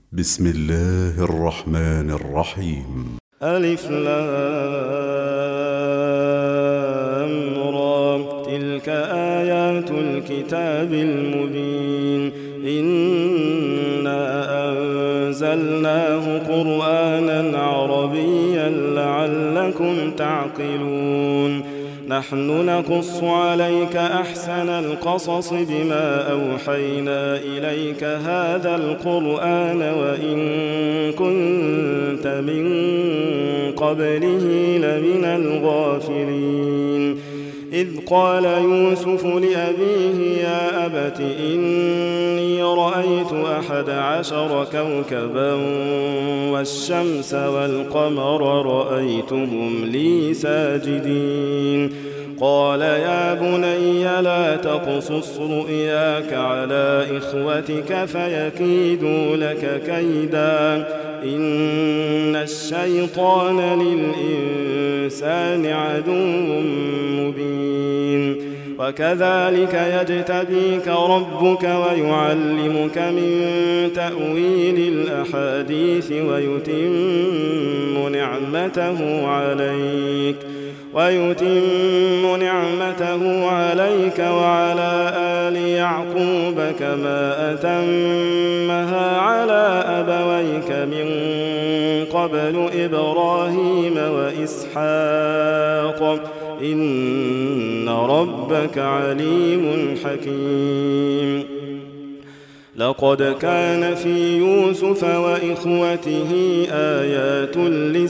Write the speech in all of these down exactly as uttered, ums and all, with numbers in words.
بسم الله الرحمن الرحيم. ألف لام را، تلك آيات الكتاب المبين. إنا أنزلناه قرآنا عربيا لعلكم تعقلون. نحن نقص عليك أحسن القصص بما أوحينا إليك هذا القرآن وإن كنت من قبله لمن الغافلين. إذ قال يوسف لأبيه يا أبت إني رأيت أحد عشر كوكبا والشمس والقمر رأيتهم لي ساجدين. قال يا بني لا تقصص رؤياك على إخوتك فيكيدوا لك كيدا إن الشيطان للإنسان عدو مبين. وكذلك يجتبيك ربك ويعلمك من تأويل الأحاديث ويتم نعمته عليك ويتم نعمته عليك وعلى آل يعقوب كما أتمها على أبويك من قبل إبراهيم وإسحاق إن ربك عليم حكيم. لقد كان في يوسف وإخوته آيات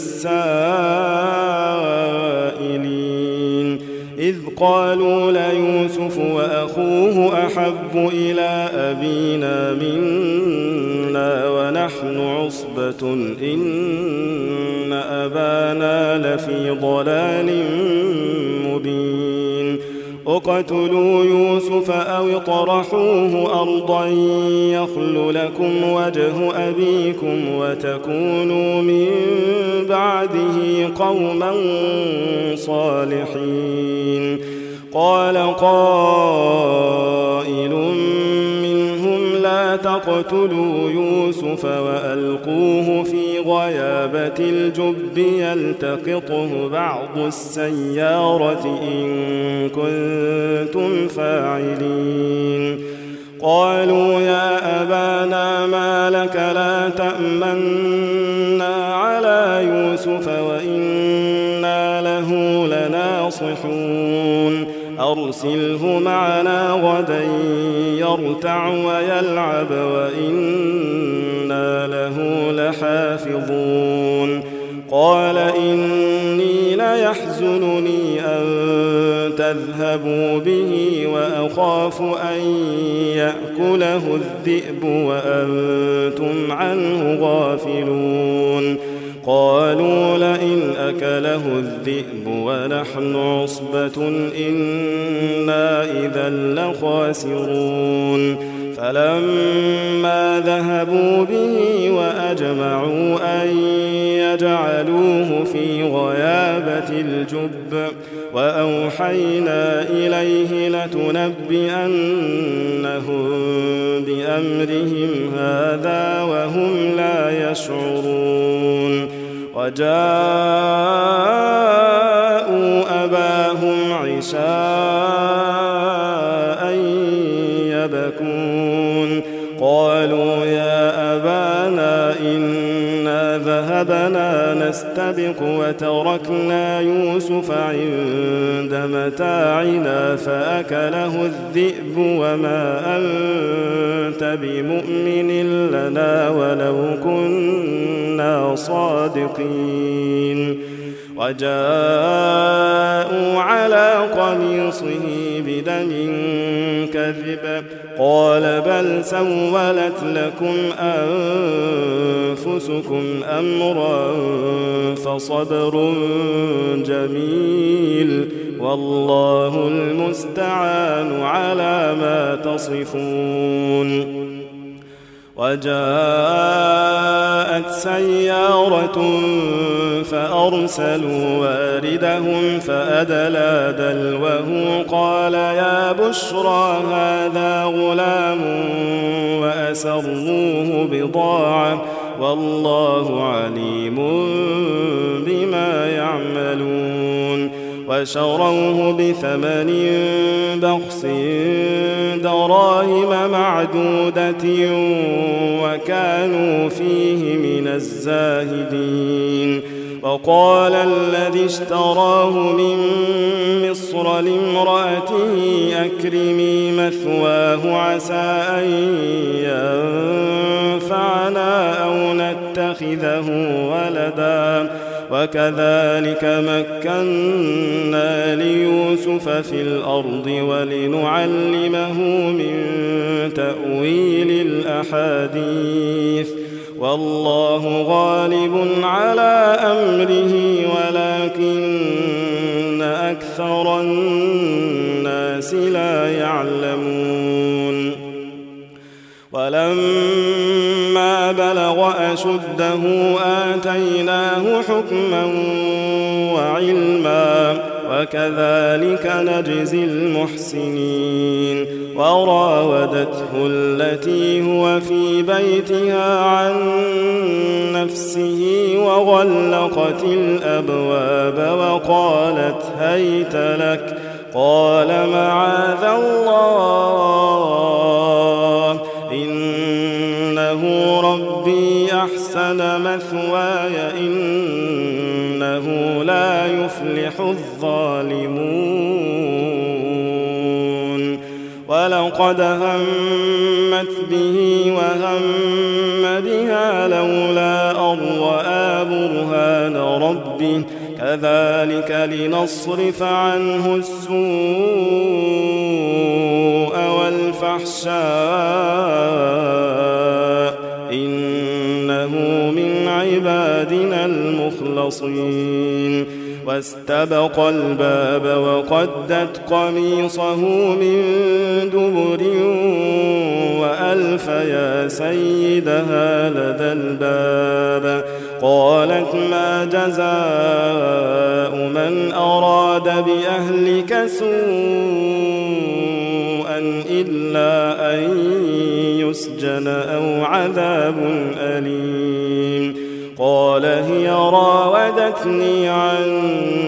للسائلين إذ قالوا ليوسف وأخوه أحب إلى أبينا منا ونحن عصبة إن أبانا لفي ضلال مبين. اقتلوا يوسف أو اطرحوه أرضا يخل لكم وجه أبيكم وتكونوا من بعده قوما صالحين. قال قائل منهم لا تقتلوا يوسف وألقوه في غيابة الجب يلتقطه بعض السيارة إن كنتم فاعلين. قالوا يا أبانا ما لك لا تأمنا على يوسف وإنا له لناصحون. أرسله معنا غدا يرتع ويلعب وإنا له لحافظون. قال إني ليحزنني أن تذهبوا به وأخاف أن يأكله الذئب وأنتم عنه غافلون. قالوا لئن أكله الذئب ونحن عصبة إنا إذا لخاسرون. فلما ذهبوا به وأجمعوا أن يجعلوه في غيابة الجب وأوحينا إليه لتنبئنهم بأمرهم هذا وهم لا يشعرون. وجاءوا أباهم عشاء يبكون. قالوا يا أبانا إنا ذهبنا نستبق وتركنا يوسف عند متاعنا فأكله الذئب وما أنت بمؤمن لنا ولو كنا صادقين. وجاءوا على قميصه بدم كذب قال بل سولت لكم أنفسكم أمرا فصبر جميل والله المستعان على ما تصفون. وجاءت سيارة فأرسلوا واردهم فأدلى دلوه قال يا بشرى هذا غلام وأسروه بضاعة والله عليم بما يعملون وشروه بثمن بخس دراهم معدودة وكانوا فيه من الزاهدين وقال الذي اشتراه من مصر لامرأته أكرمي مثواه عسى أن ينفعنا أو نتخذه ولدا وكذلك مكنا ليوسف في الأرض ولنعلمه من تأويل الأحاديث والله غالب على أمره ولكن أكثر الناس لا يعلمون ولما بلغ أشده آتيناه حكما وعلما وكذلك نجزي المحسنين وراودته التي هو في بيتها عن نفسه وغلقت الأبواب وقالت هيت لك قال معاذ الله إنه ربي أحسن مثواي إنه لا يفلح الظالمون ولقد همت به وهم بها لولا أن رأى برهان ربه كذلك لنصرف عنه السوء والفحشاء إنه من عبادنا المخلصين واستبق الباب وقدت قميصه من دبر وألف يا سيدها لدى الباب قالت ما جزاء من أراد بأهلك سوءا إلا أن يسجن أو عذاب أليم قال هي راودتني عن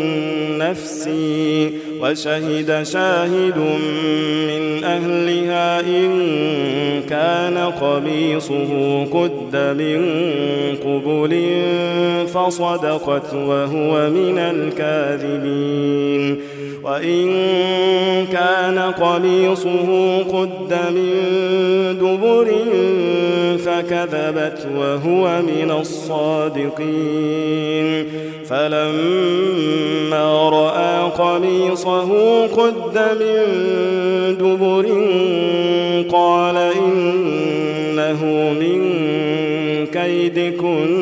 نفسي وشهد شاهد من أهلها إن كان قميصه قد من قبل فصدقت وهو من الكاذبين وإن كان قميصه قد من دبر فكذبت وهو من الصادقين فلما رأى قميصه قد من دبر قال إنه من كيدكن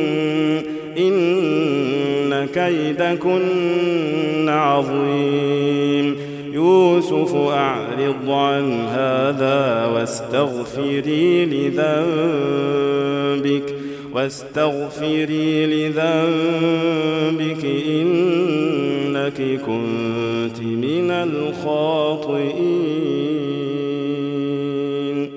إن كيدكن عظيم يوسف أعرض عن هذا واستغفري لذنبك واستغفري لذنبك إنك كنت من الخاطئين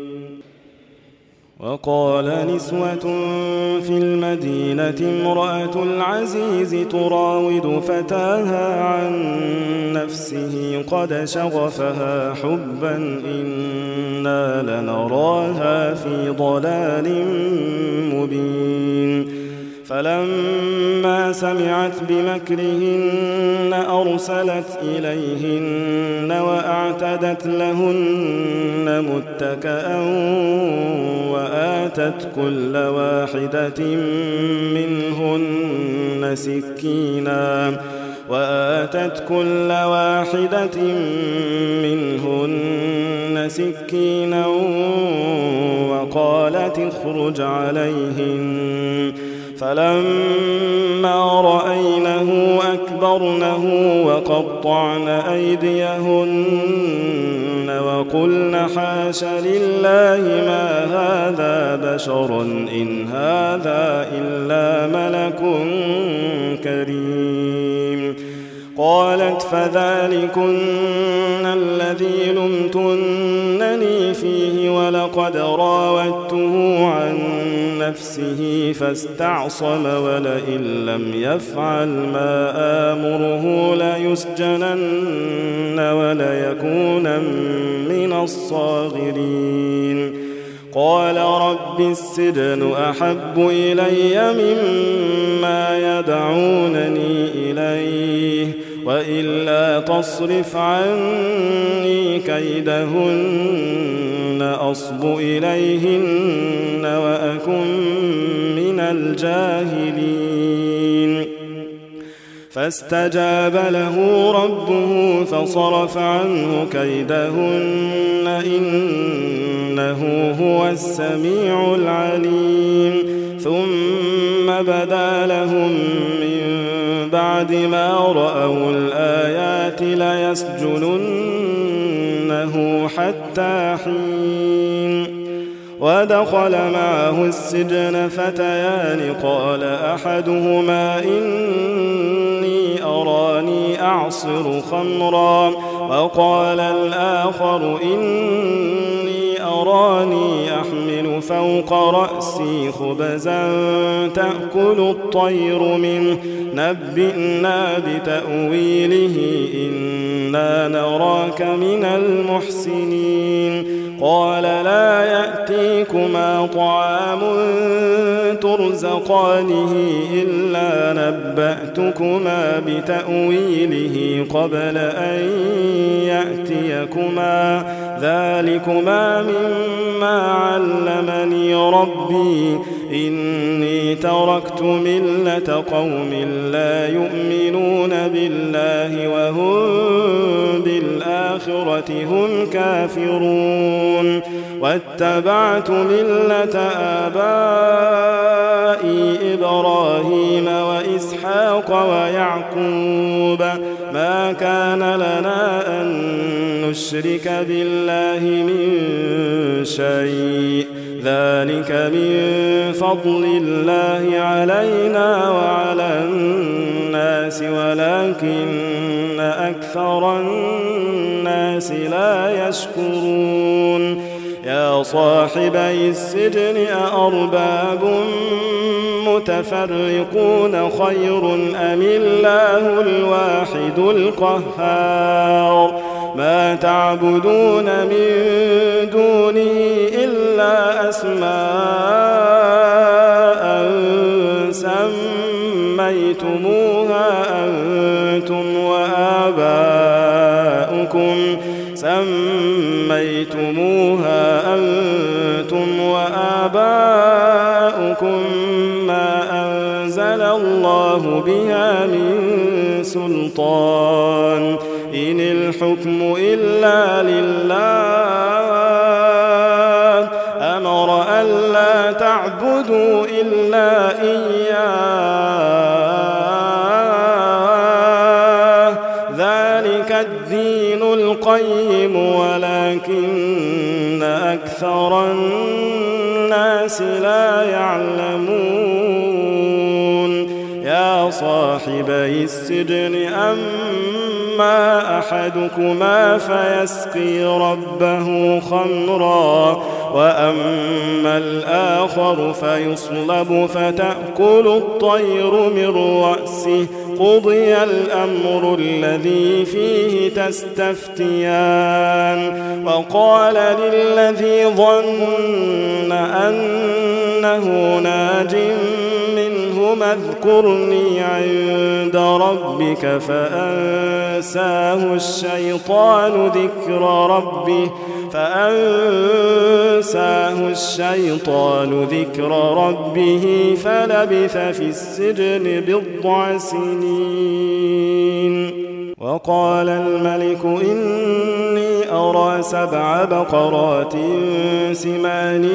وقال نسوة في المدينة امرأة العزيز تراود فتاها عن نفسه قد شغفها حبا إنا لنراها في ضلال مبين فلما سمعت بمكرهن أرسلت إليهن وأعتدت لهن متكأ وآتت كل واحدة منهن سكينا وآتت كل واحدة منهن سكينا وقالت اخرج عليهن فلما رأينه أكبرنه وقطعن أيديهن وقلن حاش لله ما هذا بشر إن هذا إلا ملك كريم قالت فذلكن الذي لمتنني فيه ولقد وقد راودته عن نفسه فاستعصم ولئن لم يفعل ما آمره ليسجنن وليكون من الصاغرين قال رب السجن أحب إلي مما يدعونني إليه وإلا تصرف عني كيدهن أصب إليهن وأكن من الجاهلين فاستجاب له ربه فصرف عنه كيدهن إنه هو السميع العليم ثم بدا لهم من بعد ما رأوا الآيات ليسجننه حتى حين ودخل معه السجن فتيان قال أحدهما إني أراني أعصر خمرا وقال الآخر إني أراني أحمل فوق رأسي خبزا تأكل الطير منه نبئنا بتأويله إنا نراك من المحسنين قال لا يأتيكما طعام ترزقانه إلا نبأتكما بتأويله قبل أن يأتيكما ذلكما مما علمني ربي إني تركت ملة قوم لا يؤمنون بالله وهم بالآخرة هم كافرون واتبعت ملة آبائي إبراهيم وإسحاق ويعقوب ما كان لنا أن نشرك بالله من شيء ذلك من فضل الله علينا وعلى الناس ولكن أكثر الناس لا يشكرون يا صاحبي السجن أأرباب متفرقون خير أم الله الواحد القهار ما تعبدون من دونه إلا أسماء سميتموها أنتم وآباؤكم سميتموها أنتم وآباؤكم ما أنزل الله بها من سلطان إن الحكم إلا لله أمر ألا تعبدوا إلا إياه ذلك الدين القيم ولكن أكثر الناس لا يعلمون يا صاحبي السجن أما أحدكما فيسقي ربه خمرا وأما الآخر فيصلب فتأكل الطير من رأسه قضي الأمر الذي فيه تستفتيان وقال للذي ظن أنه ناج منهما اذكرني عند ربك فأنساه الشيطان ذكر ربه فأنساه الشيطان ذكر ربه فلبث في السجن بضع سنين وقال الملك إني أرى سبع بقرات سمان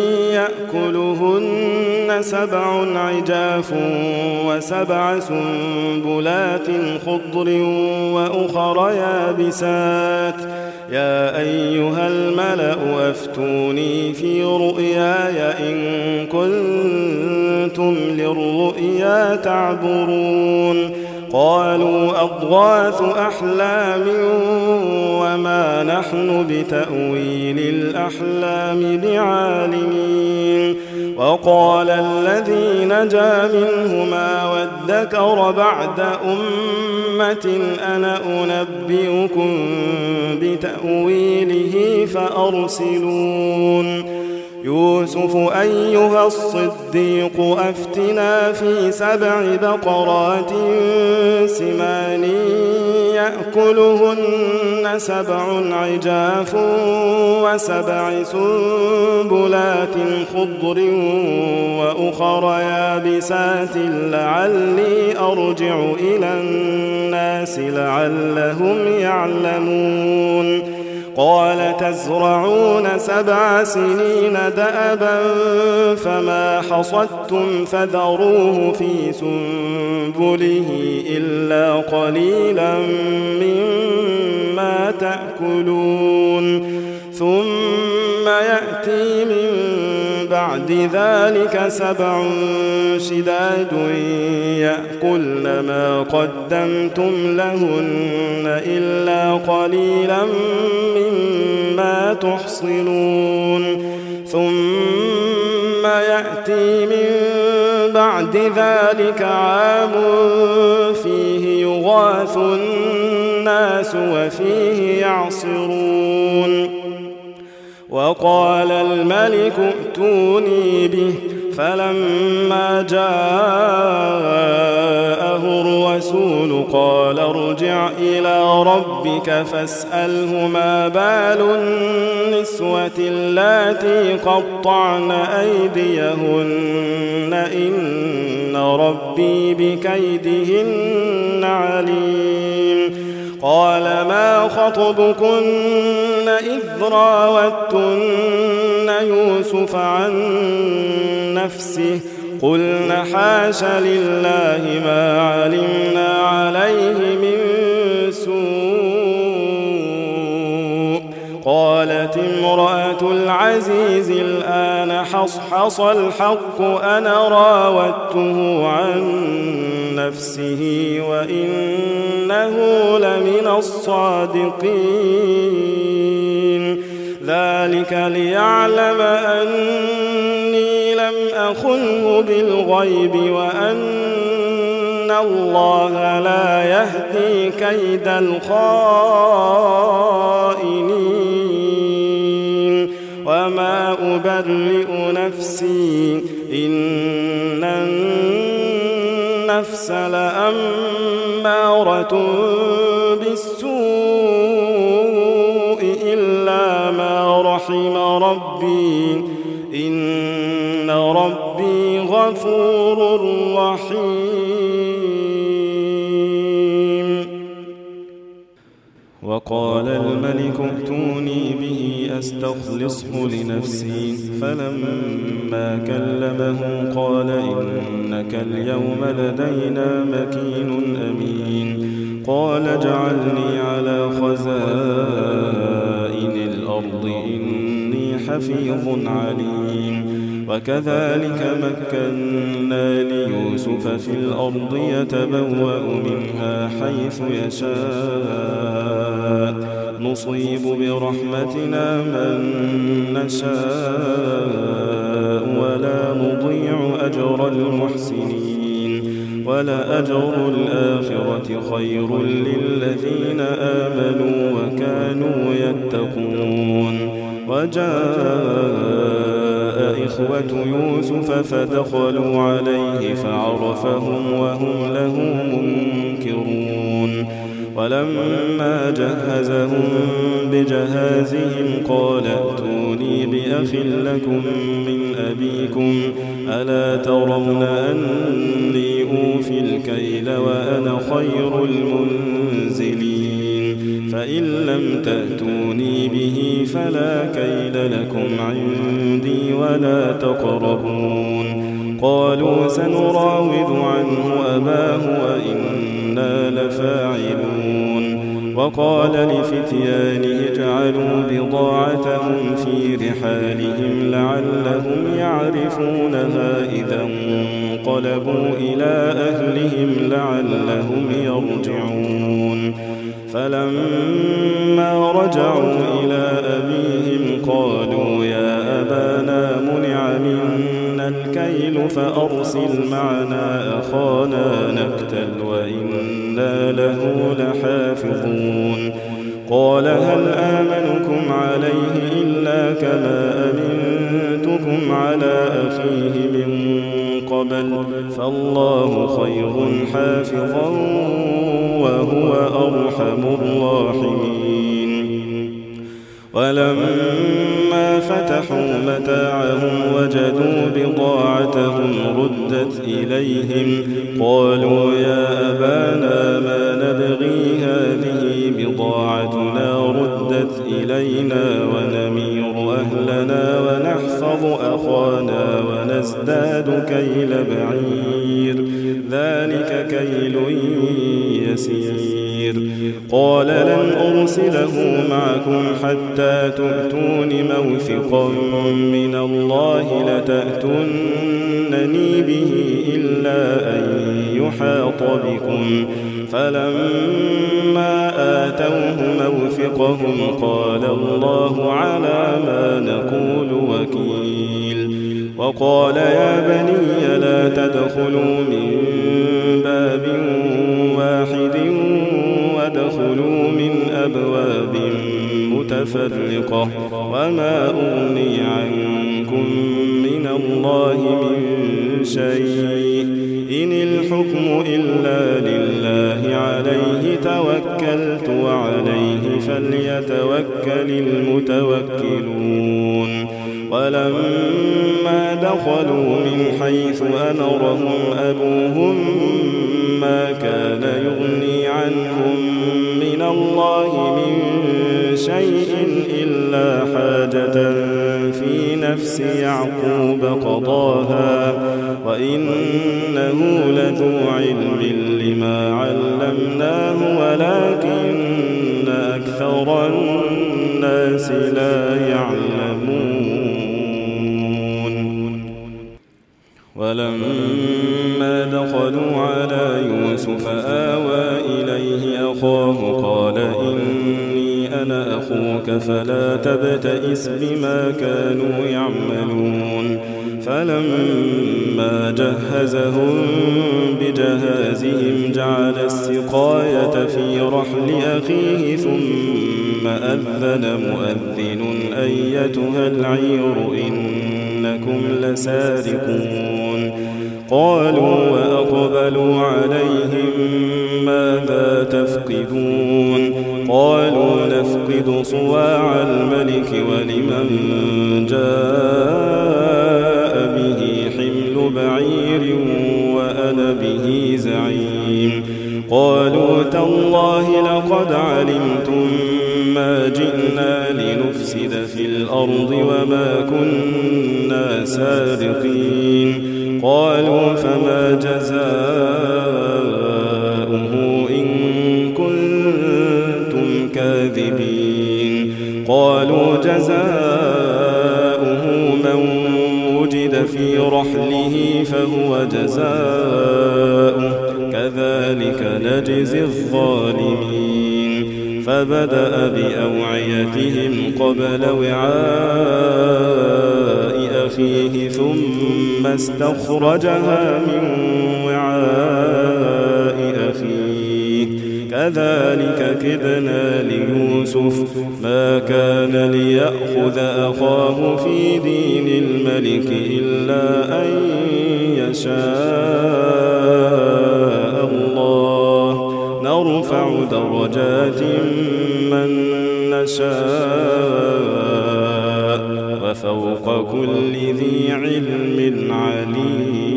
يأكلهن سبع عجاف وسبع سنبلات خضر وأخر يابسات يا أيها الملأ أفتوني في رؤياي إن كنتم للرؤيا تعبرون قالوا أضغاث أحلام وما نحن بتأويل الأحلام بعالمين. وقال الذي نجا منهما وادكر بعد أمة أنا أنبئكم بتأويله فأرسلون. يوسف أيها الصديق أفتنا في سبع بقرات سمان يأكلهن سبع عجاف وسبع سنبلات خضر وأخر يابسات لعلي أرجع إلى الناس لعلهم يعلمون. قال تزرعون سبع سنين دأبا فما حصدتم فذروه في سنبله إلا قليلا مما تأكلون. ثم يأتي من بعد ذلك سبع شداد يأكلن ما قدمتم لهن إلا قليلا مما تحصنون. ثم يأتي من بعد ذلك عام فيه يغاث الناس وفيه يعصرون. وقال الملك ائتوني به فلما جاءه الرسول قال ارجع إلى ربك فاسأله ما بال النسوة اللاتي قطعن أيديهن إن ربي بكيدهن عليم. قال ما خطبكن إذ راوتن يوسف عن نفسه قلن حاش لله ما علمنا عليه من سوء. قالت امرأة العزيز الآن حصحص الحق أنا راودته عن نفسه وإنه لمن الصادقين. ذلك ليعلم أني لم أخنه بالغيب وأن الله لا يهدي كيد الخائنين. وما أبرئ نفسي إن النفس لأمارة بالسوء إلا ما رحم ربي إن ربي غفور رحيم. وقال الملك ائتوني به أستخلصه لنفسي فلما كلمه قال إنك اليوم لدينا مكين أمين. قال اجعلني على خزائن الأرض إني حفيظ عليم. وكذلك مكنا ليوسف في الأرض يتبوأ منها حيث يشاء نصيب برحمتنا من نشاء ولا نضيع أجر المحسنين. ولأجر الآخرة خير للذين آمنوا وكانوا يتقون. وجاء إخوة يوسف فدخلوا عليه فعرفهم وهم له منكرون. ولما جهزهم بجهازهم قال ائتوني بأخ لكم من أبيكم ألا ترون أني أوفي الكيل وأنا خير المنزلين. فإن لم تأتوني به فلا كيل لكم عندي ولا تقربون. قالوا سنراود عنه أباه وإنا لفاعلون. وقال لفتيانه اجعلوا بضاعتهم في رحالهم لعلهم يعرفونها إذا انقلبوا إلى أهلهم لعلهم يرجعون فلما رجعوا إلى أبيهم قالوا يا أبانا منع منا الكيل فأرسل معنا أخانا نكتل وإنا له لحافظون قال هل آمنكم عليه إلا كما أمنتكم على أخيه من قبل فالله خير حافظا وهو أرحم الراحمين ولما فتحوا متاعهم وجدوا بضاعتهم ردت إليهم قالوا يا أبانا ما نبغي هذه بضاعتنا ردت إلينا ونمير أهلنا ونحفظ أخانا ونزداد كيل بعير ذلك كيل يسير قال لن أرسله معكم حتى تؤتون موثقا من الله لتأتونني به إلا أن يحاط بكم فلما آتوه موثقهم قال الله على ما نقول وكيل وقال يا بني لا تدخلوا من باب واحد وادخلوا من أبواب متفرقة وما أغني عنكم من الله من شيء إن الحكم إلا لله عليه توكلت وعليه فليتوكل المتوكلون ولما دخلوا من حيث أمرهم أبوهم ما كان يغني عنهم من الله من شيء إلا حاجة في نفس يعقوب قضاها وإنه لذو علم لما علمناه ولكن أكثر الناس لا يعلمون ولما دخلوا على يوسف آوى إليه أخاه قال إني أنا أخوك فلا تبتئس بما كانوا يعملون فلما جهزهم بجهازهم جعل السقاية في رحل أخيه ثم أذن مؤذن أيتها العير إنكم لسارقون قالوا وأقبلوا عليهم ماذا تفقدون قالوا نفقد صواع الملك ولمن جاء به حمل بعير وأنا به زعيم قالوا تالله لقد علمتم ما جئنا لنفسد في الأرض وما كنا سارقين قالوا فما جزاؤه إن كنتم كاذبين قالوا جزاؤه من وجد في رحله فهو جزاؤه كذلك نجزي الظالمين فبدأ بأوعيتهم قبل وعاء أخيه ثم استخرجها من وعاء أخيه كذلك كدنا ليوسف ما كان ليأخذ أخاه في دين الملك إلا أن يشاء الله نرفع درجات من نشاء وفوق كل ذي علم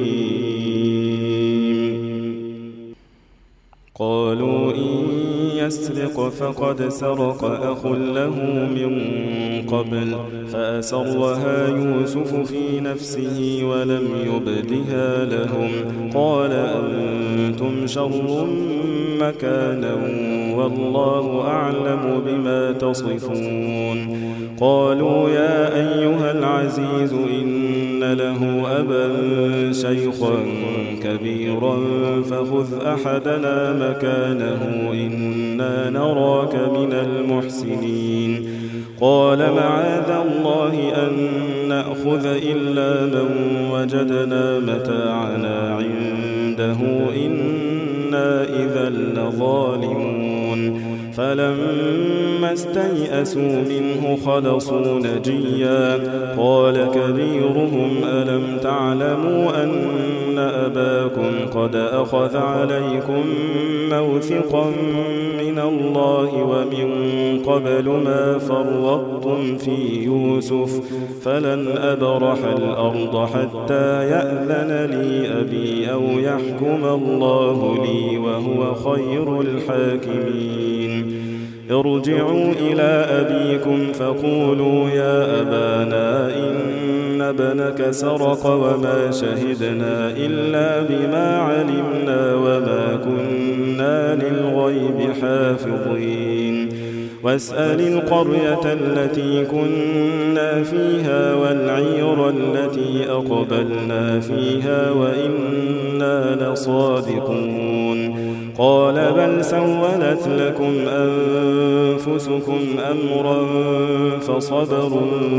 عليم قالوا إن يسرق فقد سرق أخ له من قبل فأسرها يوسف في نفسه ولم يبدها لهم قال أنتم شر مكانا والله أعلم بما تصفون. قالوا يا أيها العزيز إن له أبا شيخا كبيرا فخذ أحدنا مكانه إنا نراك من المحسنين. قال معاذ الله أن نأخذ إلا من وجدنا متاعنا عنده إنا إذا لظالمون. فلما استيئسوا منه خلصوا نجيا قال كبيرهم ألم تعلموا أن أباكم قد أخذ عليكم موثقا من الله ومن قبل ما فرطتم في يوسف فلن أبرح الأرض حتى يأذن لي أبي أو يحكم الله لي وهو خير الحاكمين. ارجعوا إلى أبيكم فقولوا يا أبانا إن ابنك سرق وما شهدنا إلا بما علمنا وما كنا للغيب حافظين. واسأل القرية التي كنا فيها والعير التي أقبلنا فيها وإنا لصادقون. قال بل سولت لكم أنفسكم أمرا فصبر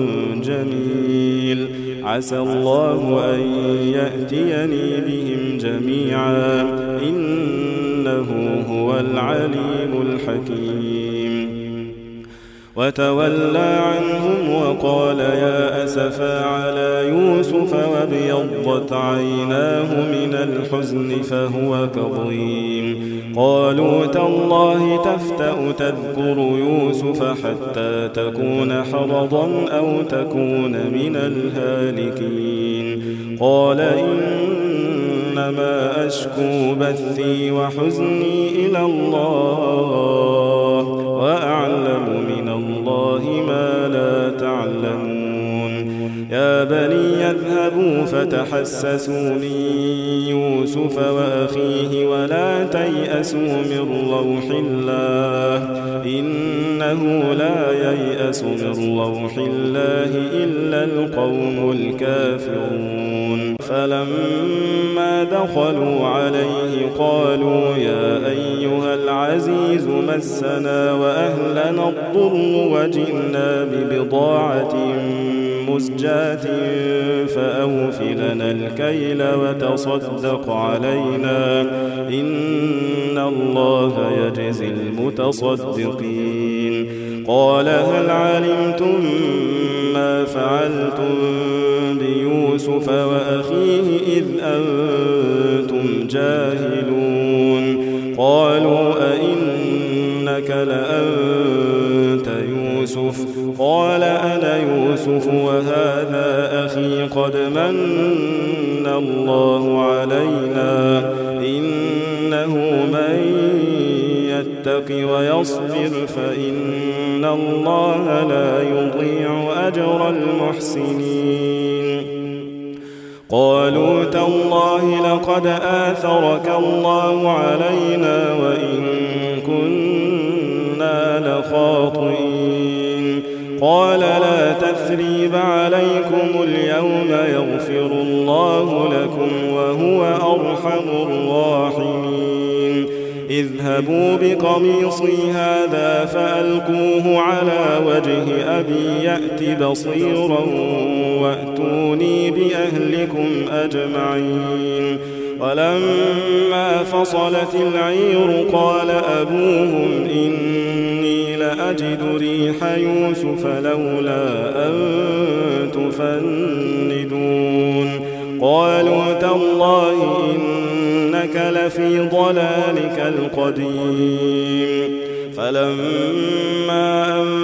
جميل عسى الله أن يأتيني بهم جميعا إنه هو العليم الحكيم. وتولى عنهم وقال يا أسفا على يوسف وابيضت عيناه من الحزن فهو كظيم. قالوا تالله تفتأ تذكر يوسف حتى تكون حرضا أو تكون من الهالكين. قال إنما أشكو بثي وحزني إلى الله وأعلم من الله ما لا تعلمون. يا بني اذهبوا فتحسسوا من يوسف وأخيه ولا تيأسوا من روح الله إنه لا ييأس من روح الله إلا القوم الكافرون. فلما دخلوا عليه قالوا يا أيها العزيز مسنا وأهلنا الضر وجئنا ببضاعة مزجاة فأوف لنا الكيل وتصدق علينا إن الله يجزي المتصدقين. قال هل علمتم ما فعلتم بيوسف وأخيه إذ أنتم جاهلون. قالوا أئنك لأنت يوسف قال أنا يوسف وهذا أخي قد من الله علينا إنه من يتق ويصبر فإن الله لا يضيع أجر المحسنين. قالوا تالله لقد آثرك الله علينا وإن كنا لخاطئين. قال لا تثريب عليكم اليوم يغفر الله لكم وهو أرحم الراحمين. اذهبوا بقميصي هذا فألقوه على وجه أبي يأت بصيرا وأتوني بأهلكم أجمعين. ولما فصلت العير قال أبوهم إني لأجد ريح يوسف لولا أن تفندون. قالوا تالله إنك لفي ضلالك القديم. فلما أن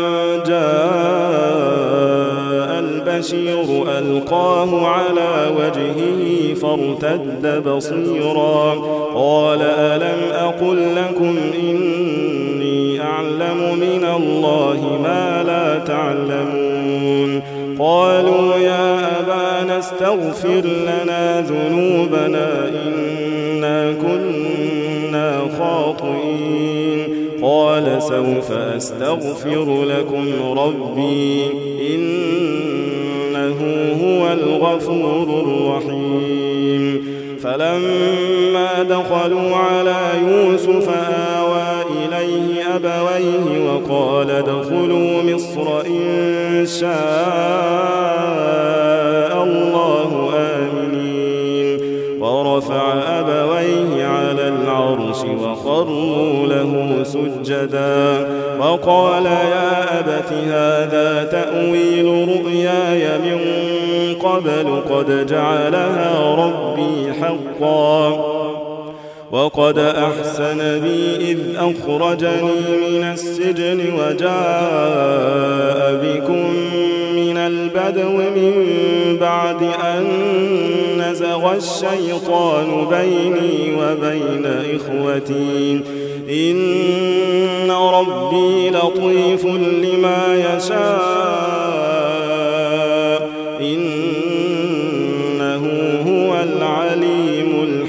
جاء البشير ألقاه على وجهه فارتد بصيرا. قال ألم أقل لكم إني أعلم من الله ما لا تعلمون قالوا يا أبانا استغفر لنا ذنوبنا إنا كنا خاطئين قال سوف أستغفر لكم ربي إنه هو الغفور الرحيم فلما دخلوا على يوسف آوى إليه أبويه وقال ادخلوا مصر إن شاء الله آمنين ورفع أبويه على العرش وخروا له سجدا وقال يا أبت هذا تأويل رؤياي من قبل قد جعلها ربي حقا وقد أحسن بي إذ أخرجني من السجن وجاء بكم من البدو من بعد أن نزغ الشيطان بيني وبين إخوتي إن ربي لطيف لما يشاء إنه هو العليم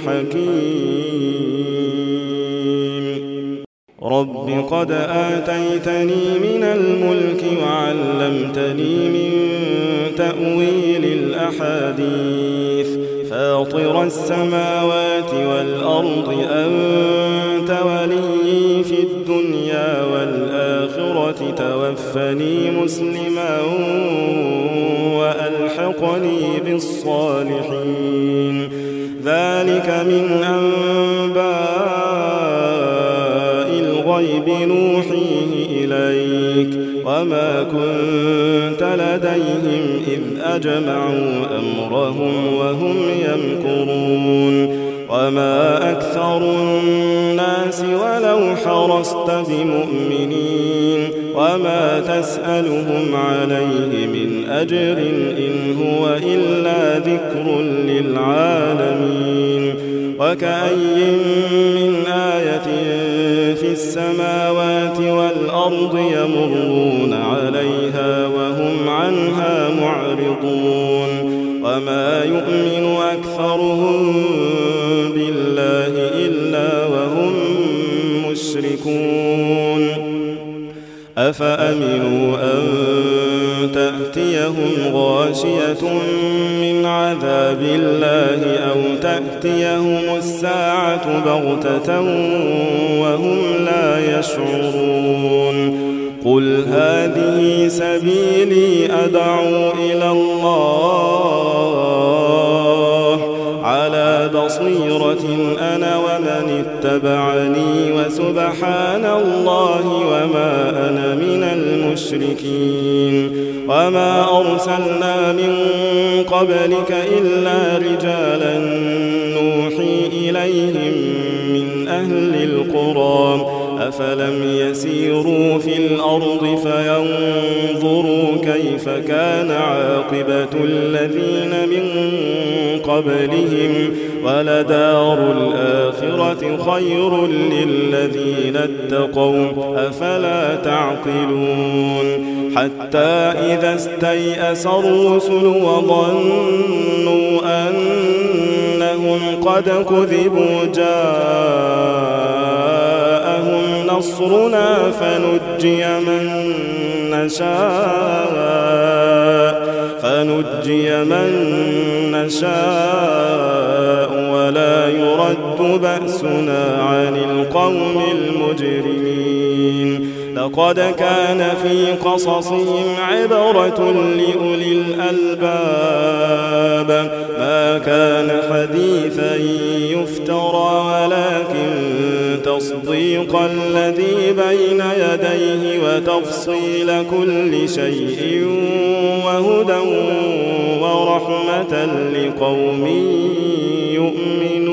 الحكيم رب قد آتيتني من الملك وعلمتني من تأويل الأحاديث فاطر السماوات والأرض أنت ولي في الدنيا والآخرة توفني مسلما وألحقني بالصالحين ذلك من أنباء الغيب نوحيه إليك وما كنت لديهم إذ أجمعوا أمرهم وهم يمكرون وما أكثر الناس ولو حرصت بمؤمنين وما تسألهم عليه من أجر إن هو إلا ذكر للعالمين وكأي من آية في السماوات والأرض يمرون عليها وهم عنها معرضون وما يؤمن أكثرهم بالله إلا وهم مشركون أفأمنوا أن تأتيهم غاشية من عذاب الله أو تأتيهم الساعة بغتة وهم لا يشعرون قل هذه سبيلي أدعو إلى الله على بصيرة أنا ومن اتبعني وسبحان الله وما أنا من المشركين وما أرسلنا من قبلك إلا رجالا نوحي إليهم من أهل القرى أفلم يسيروا في الأرض فينظروا كيف كان عاقبة الذين من قبلهم ولدار الآخرة خير للذين اتقوا أفلا تعقلون حتى إذا استيأس الرسل وظنوا أنهم قد كذبوا جاءهم نصرنا فنجي من نشاء فنجي من نشاء ولا يرد بأسنا عن القوم المجرمين لقد كان في قصصهم عبرة لأولي الألباب ما كان حديثا يفترى ولكن تصديق الذي بين يديه وتفصيل كل شيء وهدى ورحمة لقوم يؤمنون.